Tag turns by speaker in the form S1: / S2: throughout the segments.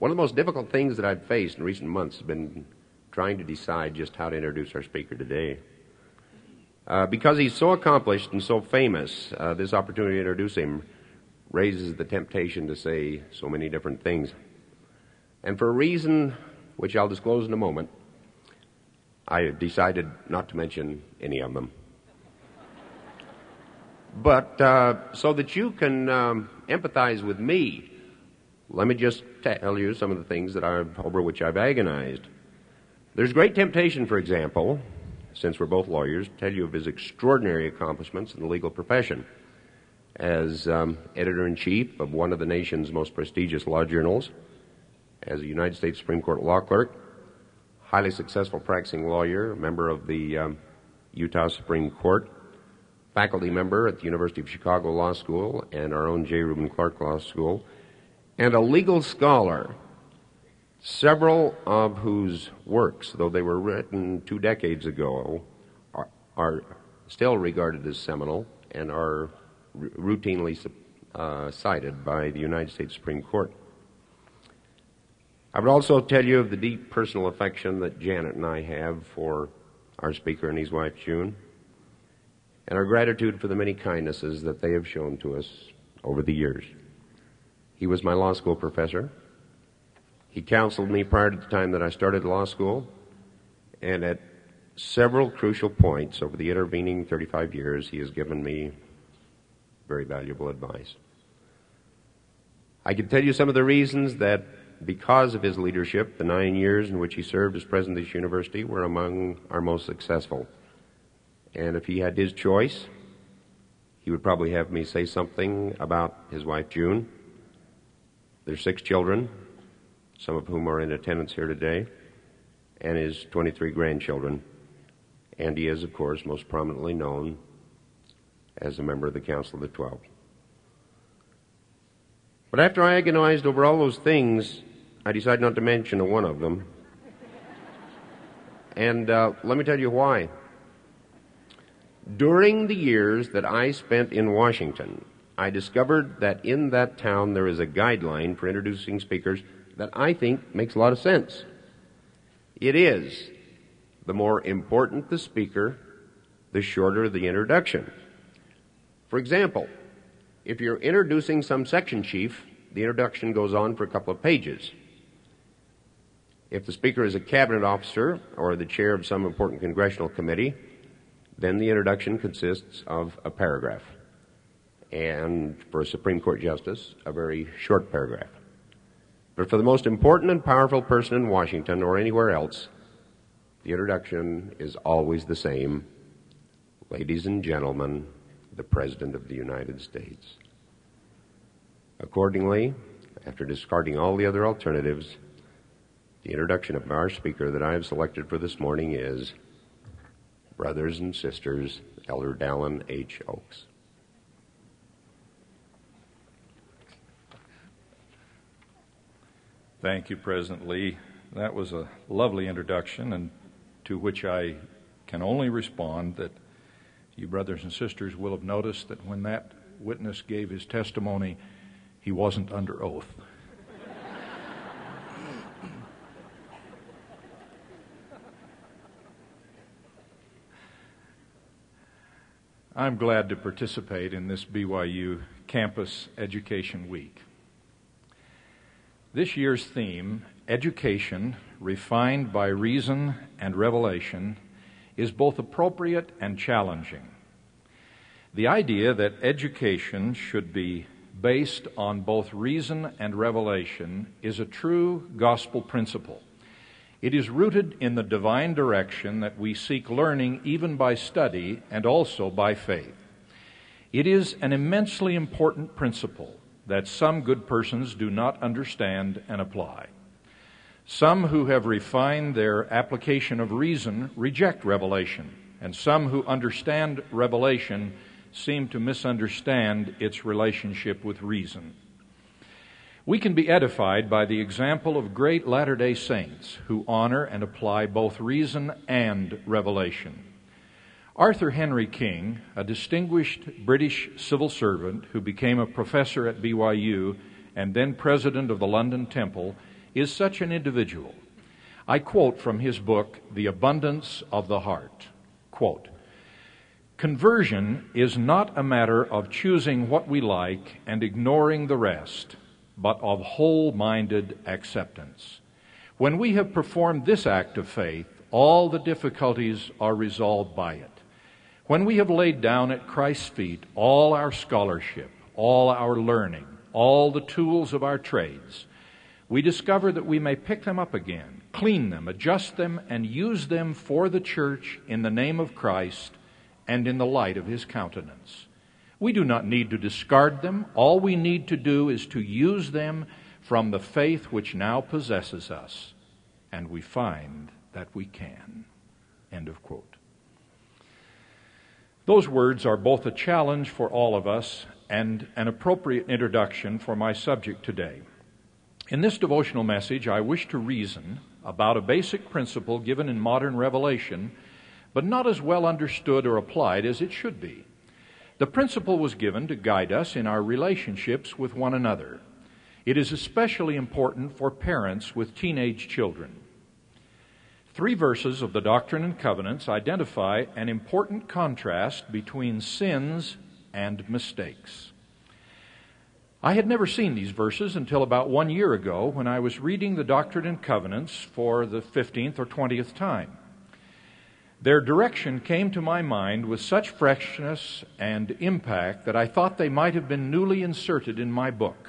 S1: One of the most difficult things that I've faced in recent months has been trying to decide just how to introduce our speaker today. Because he's so accomplished and so famous, this opportunity to introduce him raises the temptation to say so many different things. And for a reason which I'll disclose in a moment, I decided not to mention any of them. But so that you can empathize with me, let me just tell you some of the things over which I've agonized. There's great temptation, for example, since we're both lawyers, to tell you of his extraordinary accomplishments in the legal profession. As editor-in-chief of one of the nation's most prestigious law journals, as a United States Supreme Court law clerk, highly successful practicing lawyer, member of the Utah Supreme Court, faculty member at the University of Chicago Law School and our own J. Reuben Clark Law School, and a legal scholar, several of whose works, though they were written 2 decades ago, are still regarded as seminal and are routinely cited by the United States Supreme Court. I would also tell you of the deep personal affection that Janet and I have for our speaker and his wife, June, and our gratitude for the many kindnesses that they have shown to us over the years. He was my law school professor. He counseled me prior to the time that I started law school, and at several crucial points over the intervening 35 years, he has given me very valuable advice. I can tell you some of the reasons that, because of his leadership, the 9 years in which he served as president of this university were among our most successful. And if he had his choice, he would probably have me say something about his wife, June, their 6 children, some of whom are in attendance here today, and his 23 grandchildren. And he is, of course, most prominently known as a member of the Council of the 12. But after I agonized over all those things, I decided not to mention one of them. And let me tell you why. During the years that I spent in Washington, I discovered that in that town there is a guideline for introducing speakers that I think makes a lot of sense. It is, the more important the speaker, the shorter the introduction. For example, if you're introducing some section chief, the introduction goes on for a couple of pages. If the speaker is a cabinet officer or the chair of some important congressional committee, then the introduction consists of a paragraph. And for a Supreme Court justice, a very short paragraph. But for the most important and powerful person in Washington or anywhere else, the introduction is always the same. Ladies and gentlemen, the President of the United States. Accordingly, after discarding all the other alternatives, the introduction of our speaker that I have selected for this morning is Brothers and Sisters, Elder Dallin H. Oaks.
S2: Thank you, President Lee. That was a lovely introduction, and to which I can only respond that you brothers and sisters will have noticed that when that witness gave his testimony, he wasn't under oath. I'm glad to participate in this BYU Campus Education Week. This year's theme, Education Refined by Reason and Revelation, is both appropriate and challenging. The idea that education should be based on both reason and revelation is a true gospel principle. It is rooted in the divine direction that we seek learning even by study and also by faith. It is an immensely important principle that some good persons do not understand and apply. Some who have refined their application of reason reject revelation, and some who understand revelation seem to misunderstand its relationship with reason. We can be edified by the example of great Latter-day Saints who honor and apply both reason and revelation. Arthur Henry King, a distinguished British civil servant who became a professor at BYU and then president of the London Temple, is such an individual. I quote from his book, The Abundance of the Heart. Quote, "Conversion is not a matter of choosing what we like and ignoring the rest, but of whole-minded acceptance. When we have performed this act of faith, all the difficulties are resolved by it. When we have laid down at Christ's feet all our scholarship, all our learning, all the tools of our trades, we discover that we may pick them up again, clean them, adjust them, and use them for the church in the name of Christ and in the light of His countenance. We do not need to discard them. All we need to do is to use them from the faith which now possesses us, and we find that we can." End of quote. Those words are both a challenge for all of us and an appropriate introduction for my subject today. In this devotional message, I wish to reason about a basic principle given in modern revelation, but not as well understood or applied as it should be. The principle was given to guide us in our relationships with one another. It is especially important for parents with teenage children. 3 verses of the Doctrine and Covenants identify an important contrast between sins and mistakes. I had never seen these verses until about 1 year ago when I was reading the Doctrine and Covenants for the 15th or 20th time. Their direction came to my mind with such freshness and impact that I thought they might have been newly inserted in my book.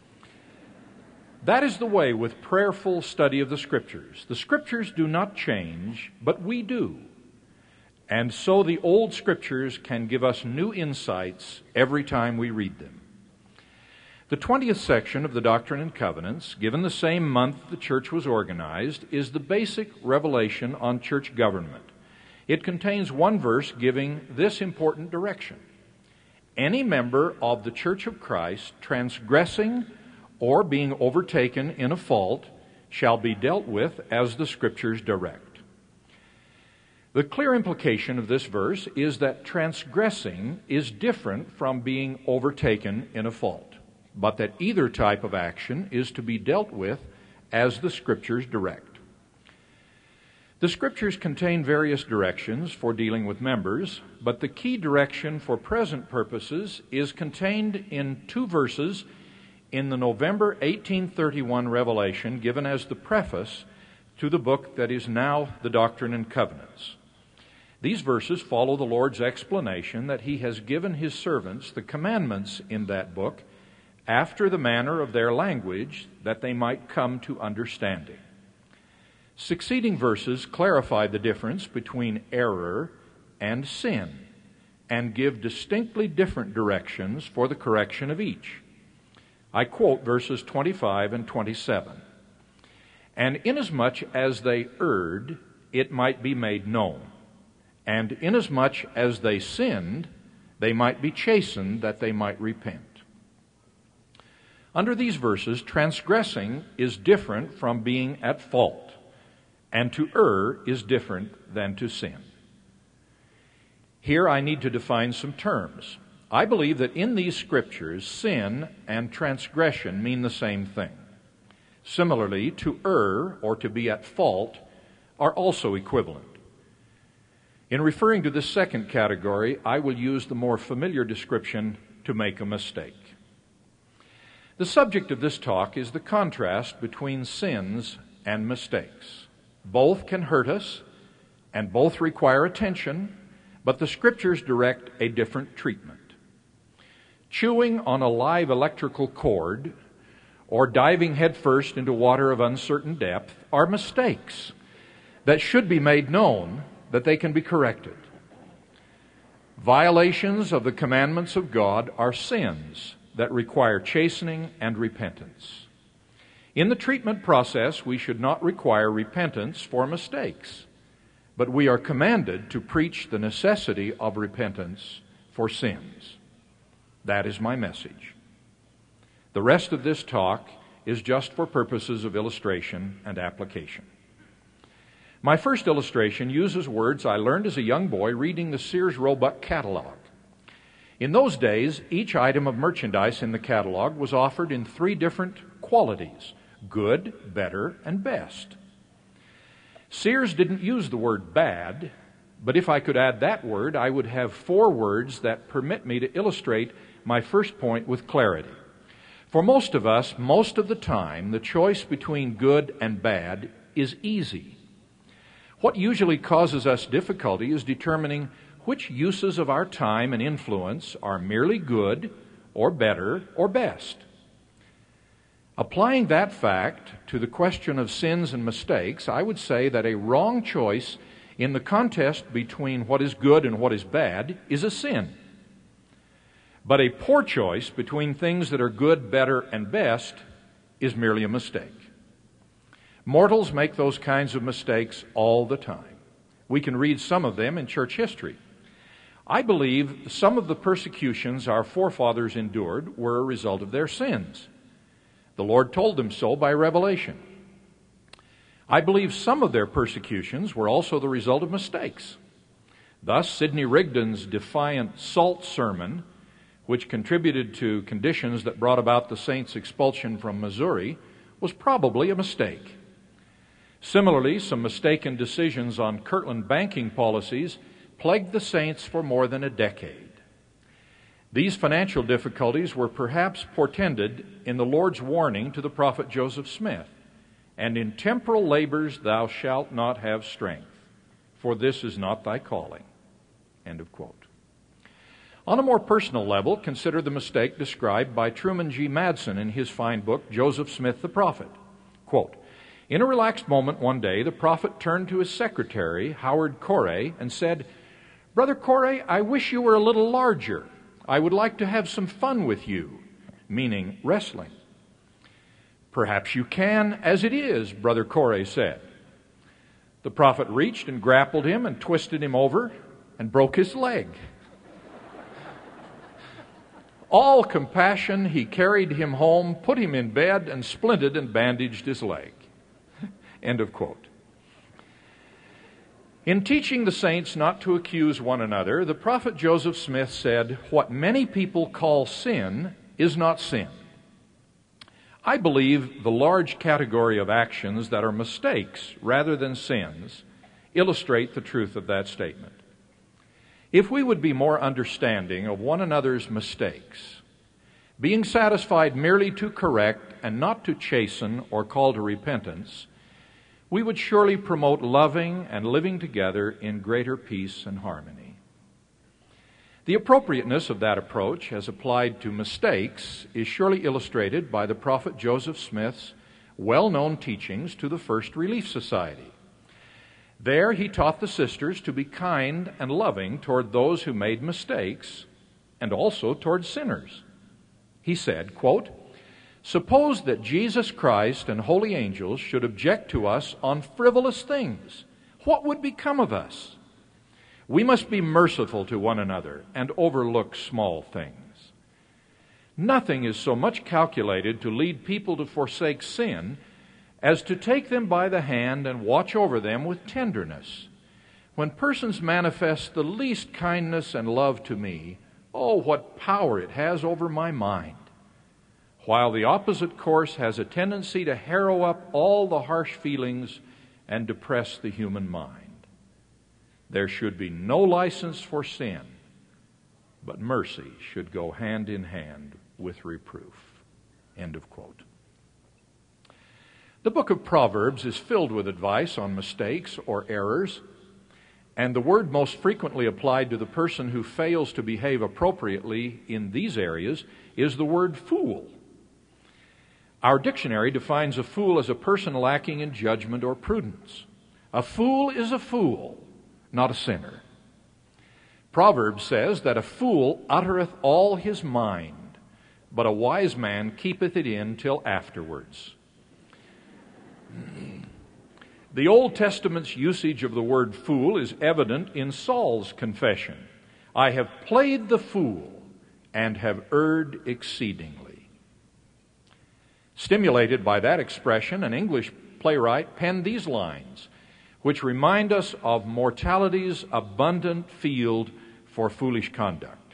S2: That is the way with prayerful study of the Scriptures. The Scriptures do not change, but we do. And so the old Scriptures can give us new insights every time we read them. The 20th section of the Doctrine and Covenants, given the same month the church was organized, is the basic revelation on church government. It contains one verse giving this important direction: any member of the Church of Christ transgressing or being overtaken in a fault shall be dealt with as the Scriptures direct. The clear implication of this verse is that transgressing is different from being overtaken in a fault, but that either type of action is to be dealt with as the Scriptures direct. The Scriptures contain various directions for dealing with members, but the key direction for present purposes is contained in 2 verses in the November 1831 revelation given as the preface to the book that is now the Doctrine and Covenants. These verses follow the Lord's explanation that He has given His servants the commandments in that book after the manner of their language, that they might come to understanding. Succeeding verses clarify the difference between error and sin and give distinctly different directions for the correction of each. I quote verses 25 and 27. "And inasmuch as they erred, it might be made known. And inasmuch as they sinned, they might be chastened, that they might repent." Under these verses, transgressing is different from being at fault, and to err is different than to sin. Here I need to define some terms. I believe that in these Scriptures, sin and transgression mean the same thing. Similarly, to err or to be at fault are also equivalent. In referring to this second category, I will use the more familiar description, to make a mistake. The subject of this talk is the contrast between sins and mistakes. Both can hurt us, and both require attention, but the Scriptures direct a different treatment. Chewing on a live electrical cord or diving headfirst into water of uncertain depth are mistakes that should be made known, that they can be corrected. Violations of the commandments of God are sins that require chastening and repentance. In the treatment process, we should not require repentance for mistakes, but we are commanded to preach the necessity of repentance for sins. That is my message. The rest of this talk is just for purposes of illustration and application. My first illustration uses words I learned as a young boy reading the Sears Roebuck catalog. In those days, each item of merchandise in the catalog was offered in 3 different qualities: good, better, and best. Sears didn't use the word bad, but if I could add that word, I would have 4 words that permit me to illustrate my first point with clarity. For most of us, most of the time, the choice between good and bad is easy. What usually causes us difficulty is determining which uses of our time and influence are merely good or better or best. Applying that fact to the question of sins and mistakes, I would say that a wrong choice in the contest between what is good and what is bad is a sin. But a poor choice between things that are good, better, and best is merely a mistake. Mortals make those kinds of mistakes all the time. We can read some of them in church history. I believe some of the persecutions our forefathers endured were a result of their sins. The Lord told them so by revelation. I believe some of their persecutions were also the result of mistakes. Thus, Sidney Rigdon's defiant salt sermon, which contributed to conditions that brought about the saints' expulsion from Missouri, was probably a mistake. Similarly, some mistaken decisions on Kirtland banking policies plagued the saints for more than a decade. These financial difficulties were perhaps portended in the Lord's warning to the prophet Joseph Smith, "And in temporal labors thou shalt not have strength, for this is not thy calling." End of quote. On a more personal level, consider the mistake described by Truman G. Madsen in his fine book, Joseph Smith the Prophet. Quote, "In a relaxed moment one day, the prophet turned to his secretary, Howard Corey, and said, 'Brother Corey, I wish you were a little larger. I would like to have some fun with you,' meaning wrestling. 'Perhaps you can as it is,' Brother Corey said. The prophet reached and grappled him and twisted him over and broke his leg. All compassion, he carried him home, put him in bed, and splinted and bandaged his leg." End of quote. In teaching the saints not to accuse one another, the prophet Joseph Smith said, "What many people call sin is not sin." I believe the large category of actions that are mistakes rather than sins illustrate the truth of that statement. If we would be more understanding of one another's mistakes, being satisfied merely to correct and not to chasten or call to repentance, we would surely promote loving and living together in greater peace and harmony. The appropriateness of that approach as applied to mistakes is surely illustrated by the prophet Joseph Smith's well-known teachings to the First Relief Society. There he taught the sisters to be kind and loving toward those who made mistakes and also toward sinners. He said, quote, "Suppose that Jesus Christ and holy angels should object to us on frivolous things. What would become of us? We must be merciful to one another and overlook small things. Nothing is so much calculated to lead people to forsake sin as to take them by the hand and watch over them with tenderness. When persons manifest the least kindness and love to me, oh, what power it has over my mind. While the opposite course has a tendency to harrow up all the harsh feelings and depress the human mind. There should be no license for sin, but mercy should go hand in hand with reproof." End of quote. The book of Proverbs is filled with advice on mistakes or errors, and the word most frequently applied to the person who fails to behave appropriately in these areas is the word fool. Our dictionary defines a fool as a person lacking in judgment or prudence. A fool is a fool, not a sinner. Proverbs says that a fool uttereth all his mind, but a wise man keepeth it in till afterwards. The Old Testament's usage of the word fool is evident in Saul's confession. "I have played the fool and have erred exceedingly." Stimulated by that expression, an English playwright penned these lines, which remind us of mortality's abundant field for foolish conduct.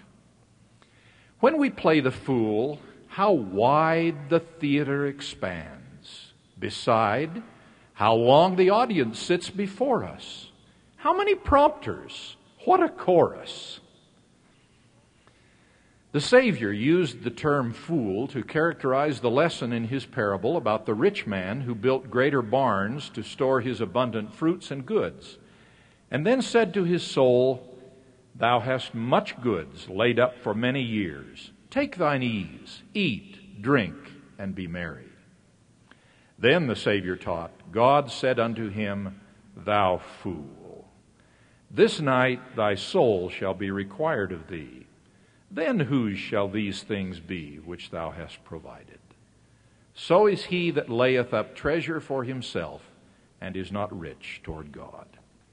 S2: "When we play the fool, how wide the theater expands. beside how long the audience sits before us. How many prompters? What a chorus! The Savior used the term fool to characterize the lesson in his parable about the rich man who built greater barns to store his abundant fruits and goods, and then said to his soul, "Thou hast much goods laid up for many years. Take thine ease, eat, drink, and be merry." Then the Savior taught, God said unto him, "Thou fool, this night thy soul shall be required of thee. Then whose shall these things be which thou hast provided? So is he that layeth up treasure for himself and is not rich toward God."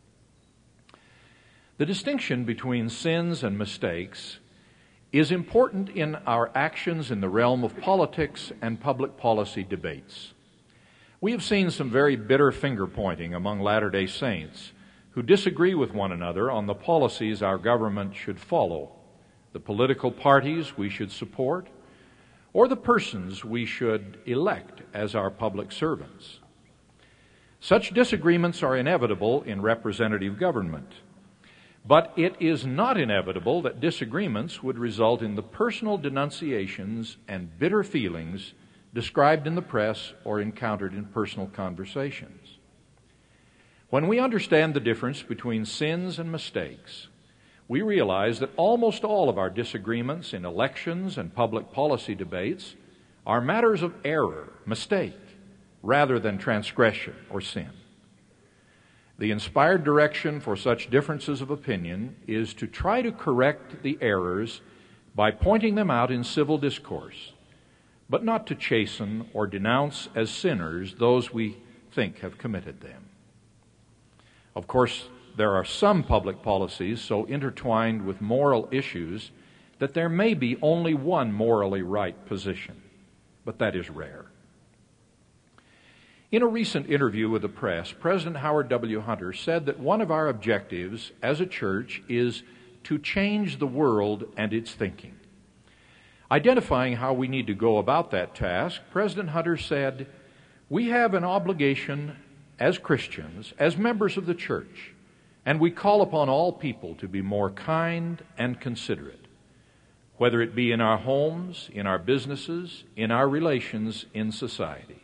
S2: The distinction between sins and mistakes is important in our actions in the realm of politics and public policy debates. We have seen some very bitter finger-pointing among Latter-day Saints who disagree with one another on the policies our government should follow, the political parties we should support, or the persons we should elect as our public servants. Such disagreements are inevitable in representative government, but it is not inevitable that disagreements would result in the personal denunciations and bitter feelings described in the press or encountered in personal conversations. When we understand the difference between sins and mistakes, we realize that almost all of our disagreements in elections and public policy debates are matters of error, mistake, rather than transgression or sin. The inspired direction for such differences of opinion is to try to correct the errors by pointing them out in civil discourse, but not to chasten or denounce as sinners those we think have committed them. Of course, there are some public policies so intertwined with moral issues that there may be only one morally right position, but that is rare. In a recent interview with the press, President Howard W. Hunter said that one of our objectives as a church is to change the world and its thinking. Identifying how we need to go about that task, President Hunter said, "We have an obligation as Christians, as members of the church, and we call upon all people to be more kind and considerate, whether it be in our homes, in our businesses, in our relations in society."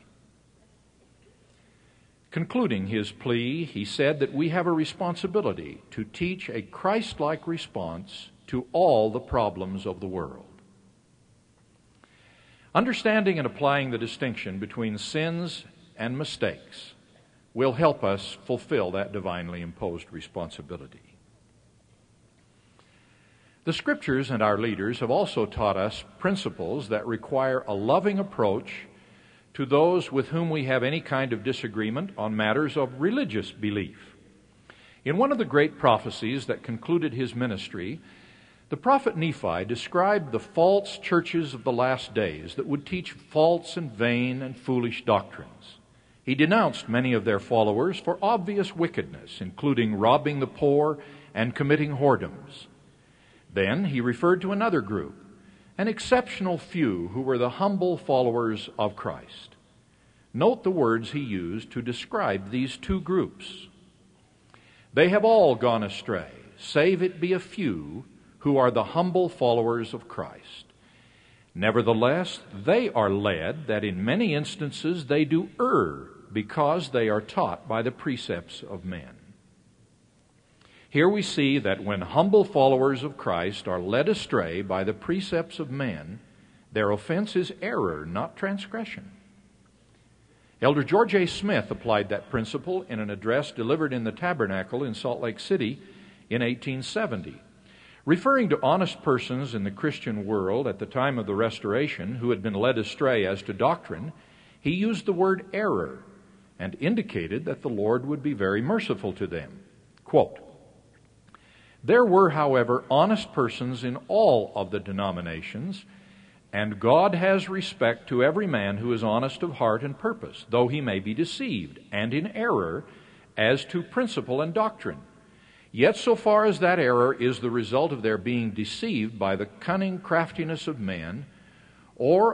S2: Concluding his plea, he said that we have a responsibility to teach a Christ-like response to all the problems of the world. Understanding and applying the distinction between sins and mistakes will help us fulfill that divinely imposed responsibility. The Scriptures and our leaders have also taught us principles that require a loving approach to those with whom we have any kind of disagreement on matters of religious belief. In one of the great prophecies that concluded his ministry, the prophet Nephi described the false churches of the last days that would teach false and vain and foolish doctrines. He denounced many of their followers for obvious wickedness, including robbing the poor and committing whoredoms. Then he referred to another group, an exceptional few who were the humble followers of Christ. Note the words he used to describe these two groups. "They have all gone astray, save it be a few who are the humble followers of Christ. Nevertheless, they are led that in many instances they do err because they are taught by the precepts of men." Here we see that when humble followers of Christ are led astray by the precepts of men, their offense is error, not transgression. Elder George A. Smith applied that principle in an address delivered in the Tabernacle in Salt Lake City in 1870. Referring to honest persons in the Christian world at the time of the Restoration who had been led astray as to doctrine, he used the word error and indicated that the Lord would be very merciful to them. Quote, "There were, however, honest persons in all of the denominations, and God has respect to every man who is honest of heart and purpose, though he may be deceived and in error as to principle and doctrine. Yet so far as that error is the result of their being deceived by the cunning craftiness of men, or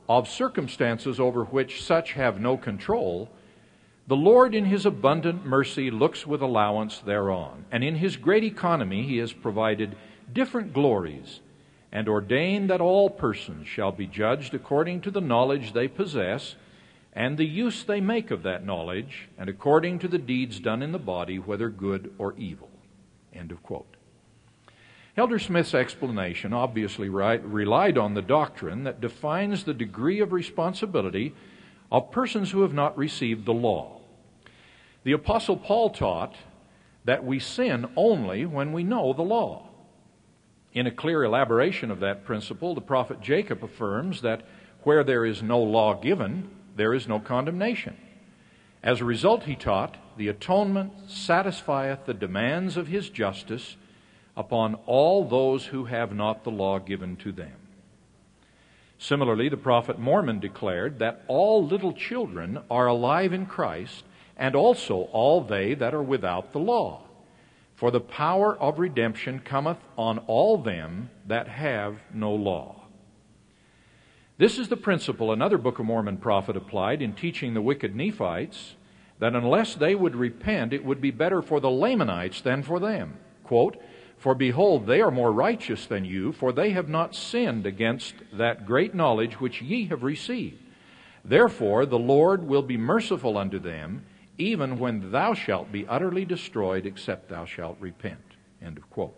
S2: of circumstances over which such have no control, the Lord in His abundant mercy looks with allowance thereon, and in His great economy He has provided different glories, and ordained that all persons shall be judged according to the knowledge they possess, and the use they make of that knowledge, and according to the deeds done in the body, whether good or evil." End of quote. Elder Smith's explanation obviously relied on the doctrine that defines the degree of responsibility of persons who have not received the law. The Apostle Paul taught that we sin only when we know the law. In a clear elaboration of that principle, the prophet Jacob affirms that where there is no law given, there is no condemnation. As a result, he taught, the atonement satisfieth the demands of His justice upon all those who have not the law given to them. Similarly, the prophet Mormon declared that all little children are alive in Christ, and also all they that are without the law. For the power of redemption cometh on all them that have no law. This is the principle another Book of Mormon prophet applied in teaching the wicked Nephites that unless they would repent, it would be better for the Lamanites than for them. Quote, "For behold, they are more righteous than you, for they have not sinned against that great knowledge which ye have received. Therefore the Lord will be merciful unto them, even when thou shalt be utterly destroyed, except thou shalt repent." End of quote.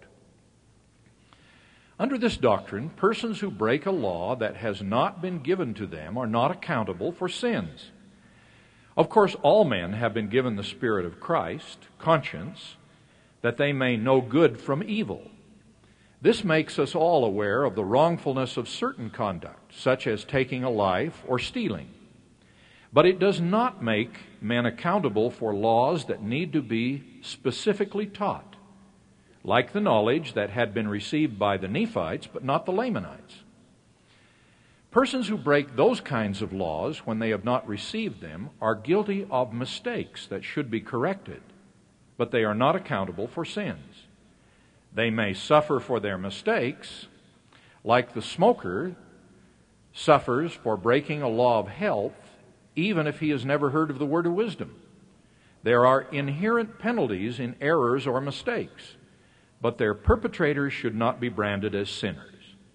S2: Under this doctrine, persons who break a law that has not been given to them are not accountable for sins. Of course, all men have been given the Spirit of Christ, conscience, that they may know good from evil. This makes us all aware of the wrongfulness of certain conduct, such as taking a life or stealing. But it does not make men accountable for laws that need to be specifically taught, like the knowledge that had been received by the Nephites, but not the Lamanites. Persons who break those kinds of laws when they have not received them are guilty of mistakes that should be corrected, but they are not accountable for sins. They may suffer for their mistakes, like the smoker suffers for breaking a law of health, even if he has never heard of the word of wisdom. There are inherent penalties in errors or mistakes, but their perpetrators should not be branded as sinners.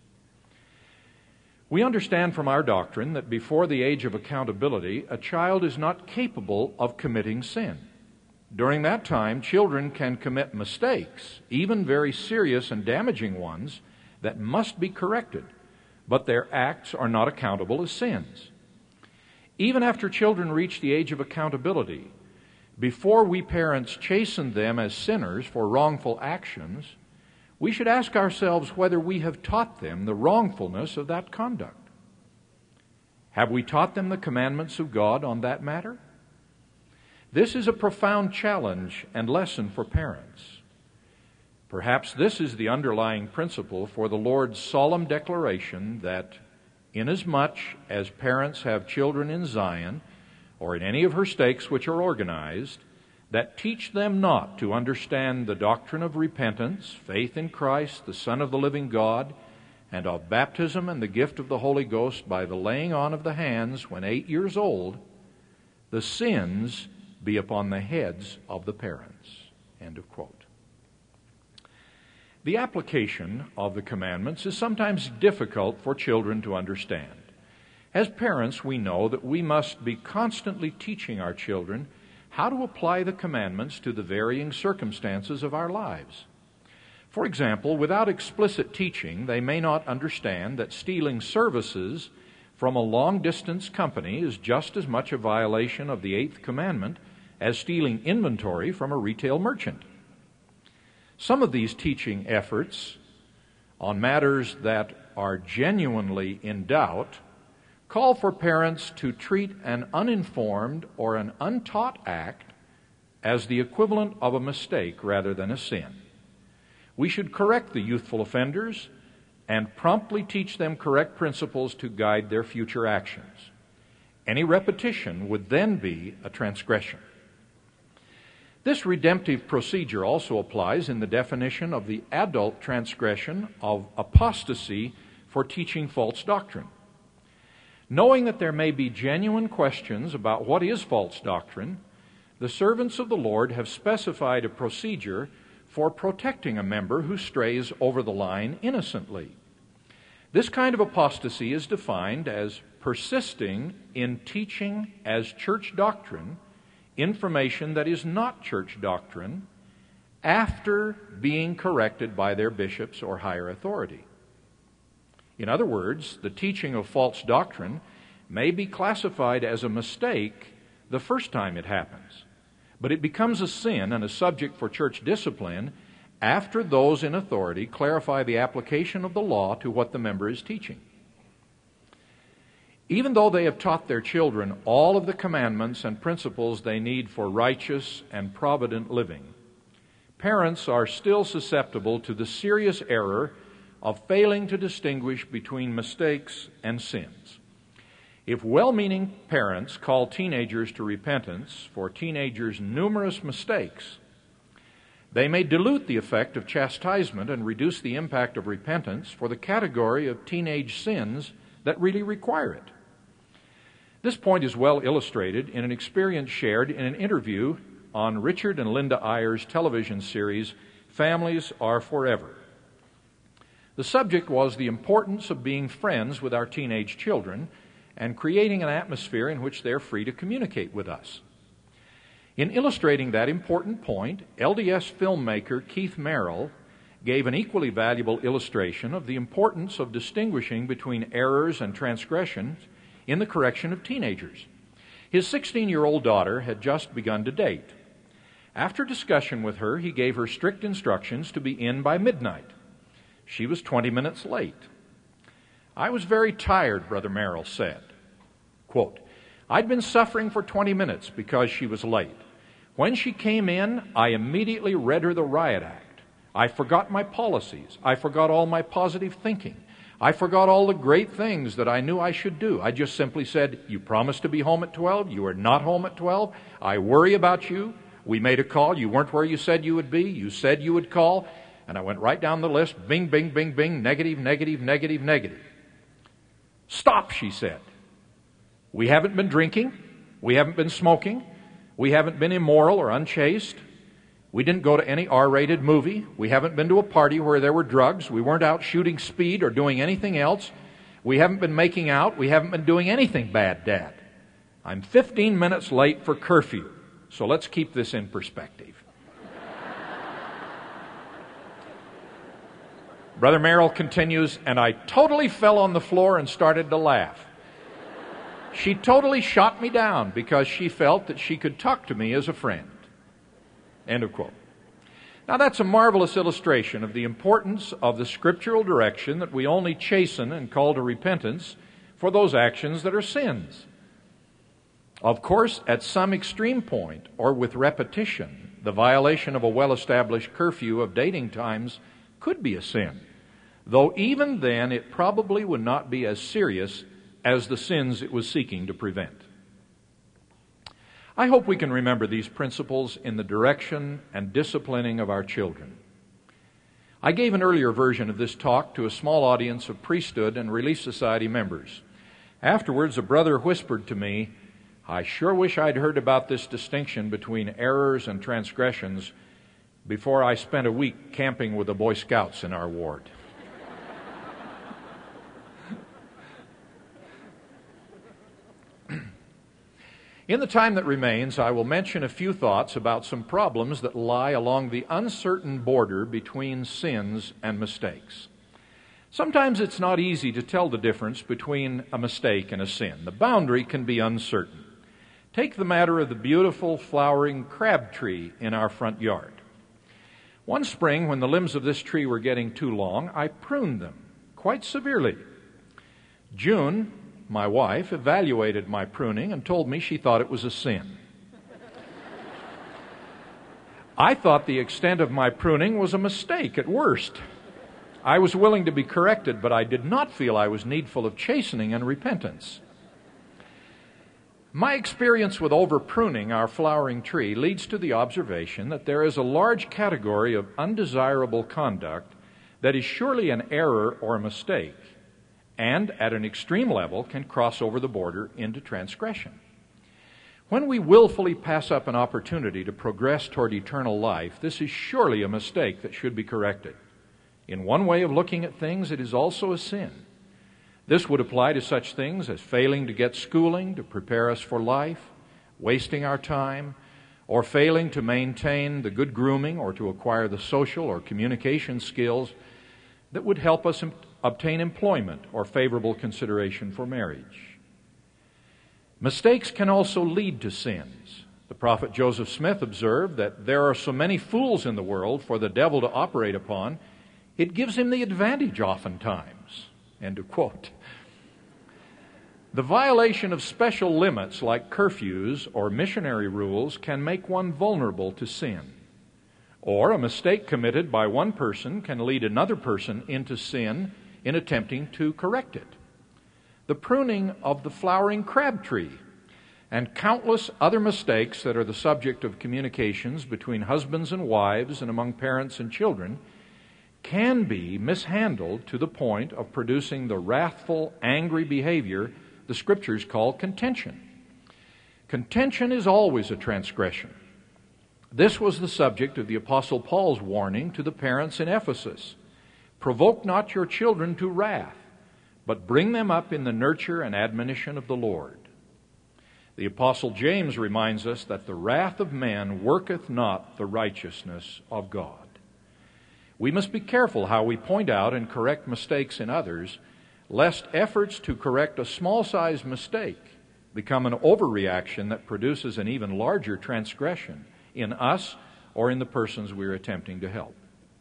S2: We understand from our doctrine that before the age of accountability, a child is not capable of committing sin. During that time, children can commit mistakes, even very serious and damaging ones, that must be corrected, but their acts are not accountable as sins. Even after children reach the age of accountability, before we parents chasten them as sinners for wrongful actions, we should ask ourselves whether we have taught them the wrongfulness of that conduct. Have we taught them the commandments of God on that matter? This is a profound challenge and lesson for parents. Perhaps this is the underlying principle for the Lord's solemn declaration that inasmuch as parents have children in Zion, or in any of her stakes which are organized, that teach them not to understand the doctrine of repentance, faith in Christ, the Son of the living God, and of baptism and the gift of the Holy Ghost by the laying on of the hands when 8 years old, the sins be upon the heads of the parents. End of quote. The application of the commandments is sometimes difficult for children to understand. As parents, we know that we must be constantly teaching our children how to apply the commandments to the varying circumstances of our lives. For example, without explicit teaching, they may not understand that stealing services from a long-distance company is just as much a violation of the 8th commandment as stealing inventory from a retail merchant. Some of these teaching efforts on matters that are genuinely in doubt call for parents to treat an uninformed or an untaught act as the equivalent of a mistake rather than a sin. We should correct the youthful offenders and promptly teach them correct principles to guide their future actions. Any repetition would then be a transgression. This redemptive procedure also applies in the definition of the adult transgression of apostasy for teaching false doctrine. Knowing that there may be genuine questions about what is false doctrine, the servants of the Lord have specified a procedure for protecting a member who strays over the line innocently. This kind of apostasy is defined as persisting in teaching as church doctrine information that is not church doctrine after being corrected by their bishops or higher authority. In other words, the teaching of false doctrine may be classified as a mistake the first time it happens, but it becomes a sin and a subject for church discipline after those in authority clarify the application of the law to what the member is teaching. Even though they have taught their children all of the commandments and principles they need for righteous and provident living, parents are still susceptible to the serious error of failing to distinguish between mistakes and sins. If well-meaning parents call teenagers to repentance for teenagers' numerous mistakes, they may dilute the effect of chastisement and reduce the impact of repentance for the category of teenage sins that really require it. This point is well illustrated in an experience shared in an interview on Richard and Linda Eyer's television series, Families Are Forever. The subject was the importance of being friends with our teenage children and creating an atmosphere in which they're free to communicate with us. In illustrating that important point, LDS filmmaker Keith Merrill gave an equally valuable illustration of the importance of distinguishing between errors and transgressions in the correction of teenagers. His 16-year-old daughter had just begun to date. After discussion with her, he gave her strict instructions to be in by midnight. She was 20 minutes late. "I was very tired," Brother Merrill said. Quote, "I'd been suffering for 20 minutes because she was late. When she came in, I immediately read her the riot act. I forgot my policies. I forgot all my positive thinking. I forgot all the great things that I knew I should do. I just simply said, 'You promised to be home at 12. You are not home at 12. I worry about you. We made a call. You weren't where you said you would be. You said you would call.' And I went right down the list. Bing, bing, bing, bing. Negative, negative, negative, negative. 'Stop,' she said. 'We haven't been drinking. We haven't been smoking. We haven't been immoral or unchaste. We didn't go to any R-rated movie. We haven't been to a party where there were drugs. We weren't out shooting speed or doing anything else. We haven't been making out. We haven't been doing anything bad, Dad. I'm 15 minutes late for curfew. So let's keep this in perspective.'" Brother Merrill continues, "And I totally fell on the floor and started to laugh. She totally shot me down because she felt that she could talk to me as a friend." End of quote. Now that's a marvelous illustration of the importance of the scriptural direction that we only chasten and call to repentance for those actions that are sins. Of course, at some extreme point or with repetition, the violation of a well-established curfew of dating times could be a sin, though even then it probably would not be as serious as the sins it was seeking to prevent. I hope we can remember these principles in the direction and disciplining of our children. I gave an earlier version of this talk to a small audience of priesthood and Relief Society members. Afterwards, a brother whispered to me, "I sure wish I'd heard about this distinction between errors and transgressions before I spent a week camping with the Boy Scouts in our ward." In the time that remains, I will mention a few thoughts about some problems that lie along the uncertain border between sins and mistakes. Sometimes it's not easy to tell the difference between a mistake and a sin. The boundary can be uncertain. Take the matter of the beautiful flowering crab tree in our front yard. One spring, when the limbs of this tree were getting too long, I pruned them quite severely. June, my wife, evaluated my pruning and told me she thought it was a sin. I thought the extent of my pruning was a mistake at worst. I was willing to be corrected, but I did not feel I was needful of chastening and repentance. My experience with over-pruning our flowering tree leads to the observation that there is a large category of undesirable conduct that is surely an error or a mistake, and at an extreme level can cross over the border into transgression. When we willfully pass up an opportunity to progress toward eternal life, this is surely a mistake that should be corrected. In one way of looking at things, it is also a sin. This would apply to such things as failing to get schooling to prepare us for life, wasting our time, or failing to maintain the good grooming or to acquire the social or communication skills that would help us obtain employment or favorable consideration for marriage. Mistakes can also lead to sins. The prophet Joseph Smith observed that there are so many fools in the world for the devil to operate upon, it gives him the advantage oftentimes. End of quote. The violation of special limits like curfews or missionary rules can make one vulnerable to sin. Or a mistake committed by one person can lead another person into sin in attempting to correct it. The pruning of the flowering crab tree and countless other mistakes that are the subject of communications between husbands and wives and among parents and children can be mishandled to the point of producing the wrathful, angry behavior the Scriptures call contention. Contention is always a transgression. This was the subject of the Apostle Paul's warning to the parents in Ephesus. Provoke not your children to wrath, but bring them up in the nurture and admonition of the Lord. The Apostle James reminds us that the wrath of man worketh not the righteousness of God. We must be careful how we point out and correct mistakes in others, lest efforts to correct a small-sized mistake become an overreaction that produces an even larger transgression in us or in the persons we are attempting to help.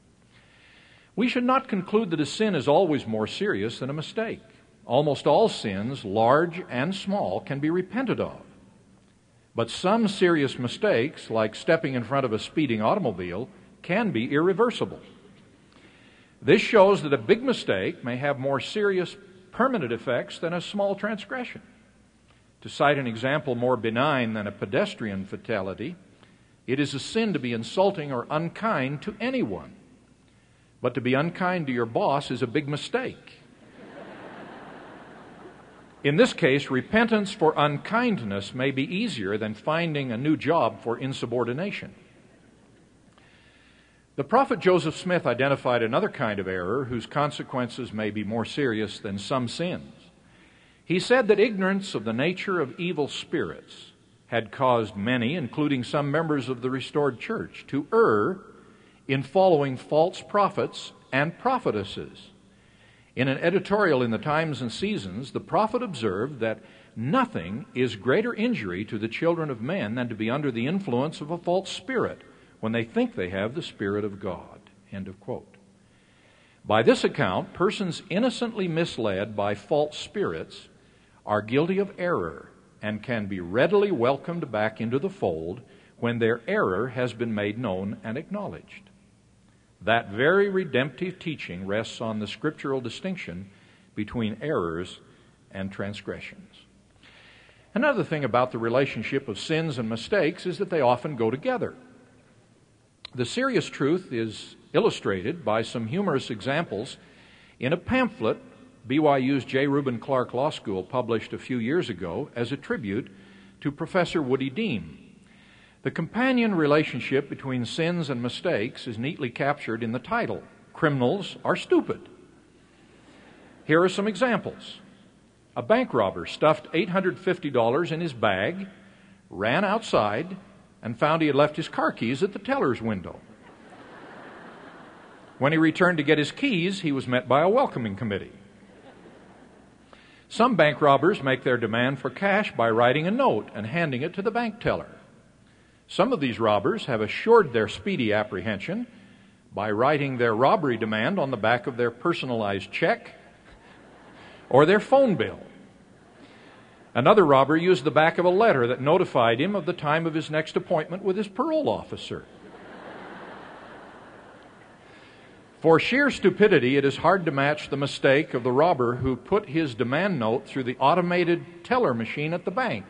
S2: We should not conclude that a sin is always more serious than a mistake. Almost all sins, large and small, can be repented of. But some serious mistakes, like stepping in front of a speeding automobile, can be irreversible. This shows that a big mistake may have more serious permanent effects than a small transgression. To cite an example more benign than a pedestrian fatality, it is a sin to be insulting or unkind to anyone. But to be unkind to your boss is a big mistake. In this case, repentance for unkindness may be easier than finding a new job for insubordination. The prophet Joseph Smith identified another kind of error whose consequences may be more serious than some sins. He said that ignorance of the nature of evil spirits had caused many, including some members of the restored church, to err in following false prophets and prophetesses. In an editorial in the Times and Seasons, the prophet observed that nothing is greater injury to the children of men than to be under the influence of a false spirit when they think they have the Spirit of God. End of quote. By this account, persons innocently misled by false spirits are guilty of error and can be readily welcomed back into the fold when their error has been made known and acknowledged. That very redemptive teaching rests on the scriptural distinction between errors and transgressions. Another thing about the relationship of sins and mistakes is that they often go together. The serious truth is illustrated by some humorous examples in a pamphlet BYU's J. Reuben Clark Law School published a few years ago as a tribute to Professor Woody Dean. The companion relationship between sins and mistakes is neatly captured in the title, Criminals Are Stupid. Here are some examples. A bank robber stuffed $850 in his bag, ran outside, and found he had left his car keys at the teller's window. When he returned to get his keys, he was met by a welcoming committee. Some bank robbers make their demand for cash by writing a note and handing it to the bank teller. Some of these robbers have assured their speedy apprehension by writing their robbery demand on the back of their personalized check or their phone bill. Another robber used the back of a letter that notified him of the time of his next appointment with his parole officer. For sheer stupidity, it is hard to match the mistake of the robber who put his demand note through the automated teller machine at the bank.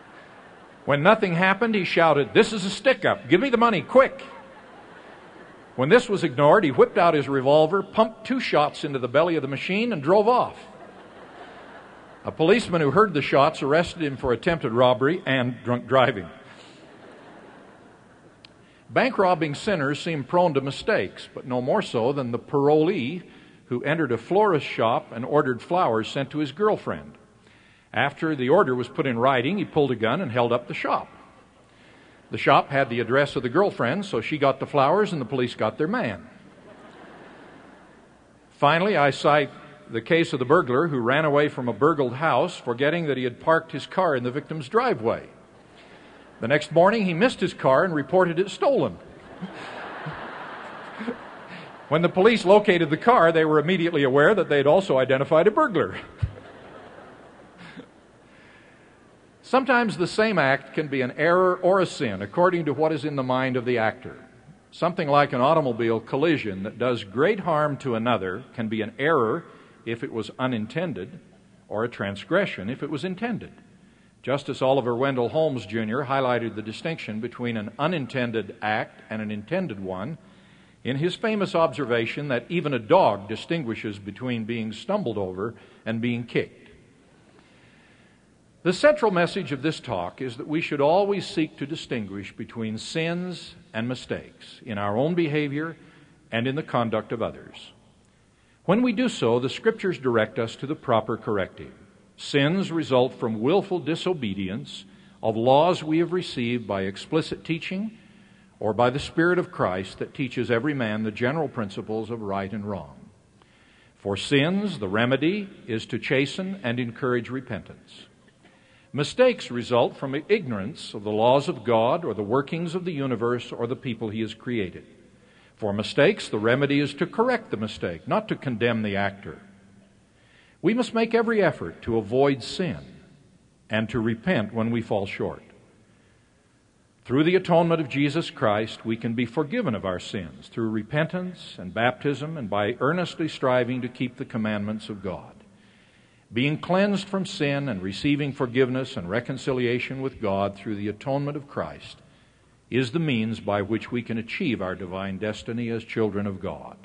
S2: When nothing happened, he shouted, "This is a stick-up. Give me the money, quick." When this was ignored, he whipped out his revolver, pumped 2 shots into the belly of the machine, and drove off. A policeman who heard the shots arrested him for attempted robbery and drunk driving. Bank robbing sinners seem prone to mistakes, but no more so than the parolee who entered a florist's shop and ordered flowers sent to his girlfriend. After the order was put in writing, he pulled a gun and held up the shop. The shop had the address of the girlfriend, so she got the flowers and the police got their man. Finally, I cite the case of the burglar who ran away from a burgled house, forgetting that he had parked his car in the victim's driveway. The next morning, he missed his car and reported it stolen. When the police located the car, they were immediately aware that they had also identified a burglar. Sometimes the same act can be an error or a sin, according to what is in the mind of the actor. Something like an automobile collision that does great harm to another can be an error if it was unintended, or a transgression if it was intended. Justice Oliver Wendell Holmes, Jr. highlighted the distinction between an unintended act and an intended one in his famous observation that even a dog distinguishes between being stumbled over and being kicked. The central message of this talk is that we should always seek to distinguish between sins and mistakes in our own behavior and in the conduct of others. When we do so, the Scriptures direct us to the proper corrective. Sins result from willful disobedience of laws we have received by explicit teaching or by the Spirit of Christ that teaches every man the general principles of right and wrong. For sins, the remedy is to chasten and encourage repentance. Mistakes result from ignorance of the laws of God or the workings of the universe or the people He has created. For mistakes, the remedy is to correct the mistake, not to condemn the actor. We must make every effort to avoid sin and to repent when we fall short. Through the atonement of Jesus Christ, we can be forgiven of our sins through repentance and baptism and by earnestly striving to keep the commandments of God. Being cleansed from sin and receiving forgiveness and reconciliation with God through the atonement of Christ is the means by which we can achieve our divine destiny as children of God.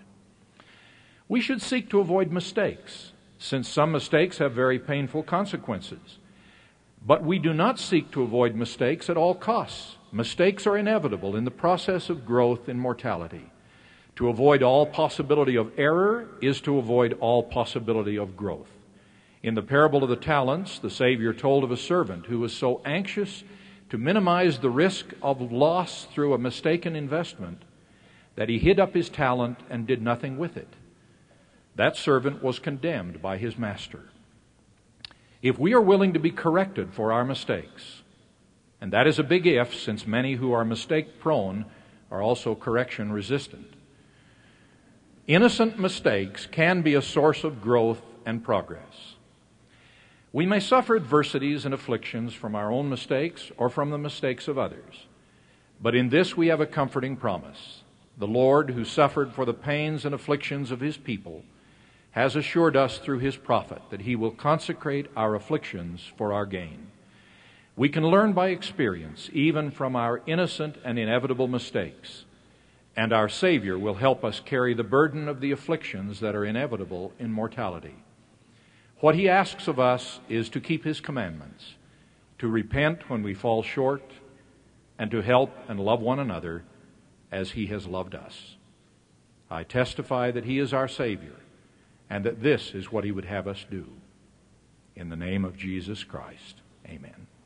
S2: We should seek to avoid mistakes, since some mistakes have very painful consequences. But we do not seek to avoid mistakes at all costs. Mistakes are inevitable in the process of growth in mortality. To avoid all possibility of error is to avoid all possibility of growth. In the parable of the talents, the Savior told of a servant who was so anxious to minimize the risk of loss through a mistaken investment that he hid up his talent and did nothing with it. That servant was condemned by his master. If we are willing to be corrected for our mistakes, and that is a big if, since many who are mistake-prone are also correction-resistant, innocent mistakes can be a source of growth and progress. We may suffer adversities and afflictions from our own mistakes or from the mistakes of others. But in this we have a comforting promise. The Lord, who suffered for the pains and afflictions of His people, has assured us through His prophet that He will consecrate our afflictions for our gain. We can learn by experience, even from our innocent and inevitable mistakes, and our Savior will help us carry the burden of the afflictions that are inevitable in mortality. What He asks of us is to keep His commandments, to repent when we fall short, and to help and love one another as He has loved us. I testify that He is our Savior, and that this is what He would have us do. In the name of Jesus Christ, amen.